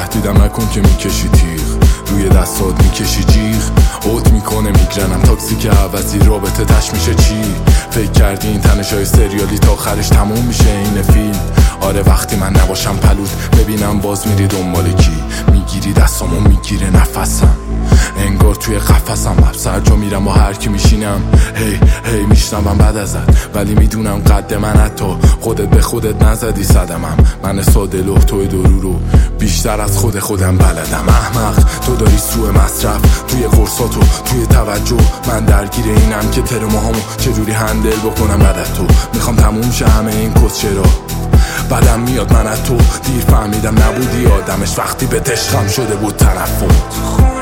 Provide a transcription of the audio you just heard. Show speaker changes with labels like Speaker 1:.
Speaker 1: تهدیدم نکن که میکشی تیغ، روی دستات میکشی جیغ. اوت میکنه میگرنم تاکسی که عوضی رابطه تش میشه چی؟ فکر کردی این تنشای سریالی تا آخرش تموم میشه این فیلم؟ آره وقتی من نباشم پلوت ببینم باز میری دنبال کی، میگیری دستامو میگیره نفسم، انگار توی قفسم. بر سر جا میرم با هر کی میشینم، هی میشنوم بعد ازت، ولی میدونم قد من حتی خودت به خودت نزدی صدمم. من ساده لوح توی درو رو بیشتر از خودم بلدم. احمق تو داری سوء مصرف توی قرصاتو توی توجه، من درگیر اینم که ترماهامو چجوری هندل بکنم. بعد از تو میخوام تموم شه همه این کسچرا، بعدم میاد من از تو دیر فهمیدم نبودی آدمش وقتی به عشقم شده بود تنفر.